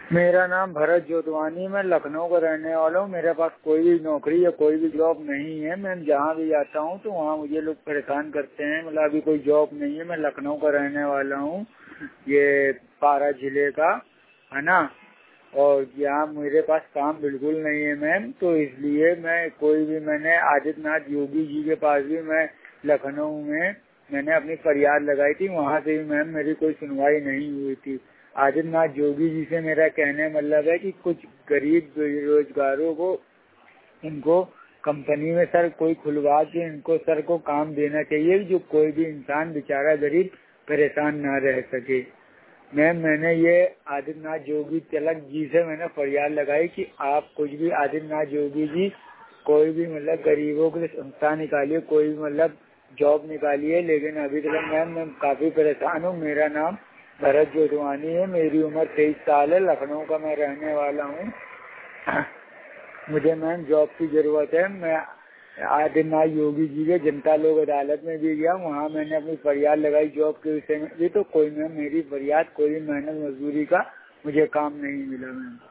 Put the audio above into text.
मेरा नाम भरत जोतवानी, मैं लखनऊ का रहने वाला हूँ। मेरे पास कोई भी नौकरी या कोई भी जॉब नहीं है। मैं जहाँ भी जाता हूँ तो वहाँ मुझे लोग परेशान करते हैं। मतलब अभी कोई जॉब नहीं है। मैं लखनऊ का रहने वाला हूँ, ये पारा जिले का है ना। और यहाँ मेरे पास काम बिल्कुल नहीं है मैम। तो इसलिए मैंने आदित्यनाथ योगी जी के पास भी मैं लखनऊ में मैंने अपनी फरियाद लगाई थी। वहाँ से भी मैम मेरी कोई सुनवाई नहीं हुई थी। आदित्यनाथ योगी जी से मेरा कहने मतलब है कि कुछ गरीब बेरोजगारों को इनको कंपनी में सर कोई खुलवा के इनको सर को काम देना चाहिए, जो कोई भी इंसान बेचारा गरीब परेशान ना रह सके। मैम मैंने ये आदित्यनाथ योगी तिलक जी से मैंने फरियाद लगाई कि आप कुछ भी आदित्यनाथ योगी जी कोई भी मतलब गरीबों के लिए संस्था निकालिए, कोई भी मतलब जॉब निकालिए। लेकिन अभी तक मैम मैं काफी परेशान हूँ। मेरा नाम भरत जोतवानी है, मेरी उम्र 23 साल है, लखनऊ का मैं रहने वाला हूँ। मुझे मैम जॉब की जरूरत है। मैं आदित्यनाथ योगी जी के जनता लोक अदालत में भी गया, वहाँ मैंने अपनी फरियाद लगाई जॉब के विषय में भी। तो कोई मैम मेरी फरियाद, कोई मेहनत मजदूरी का मुझे काम नहीं मिला मैम।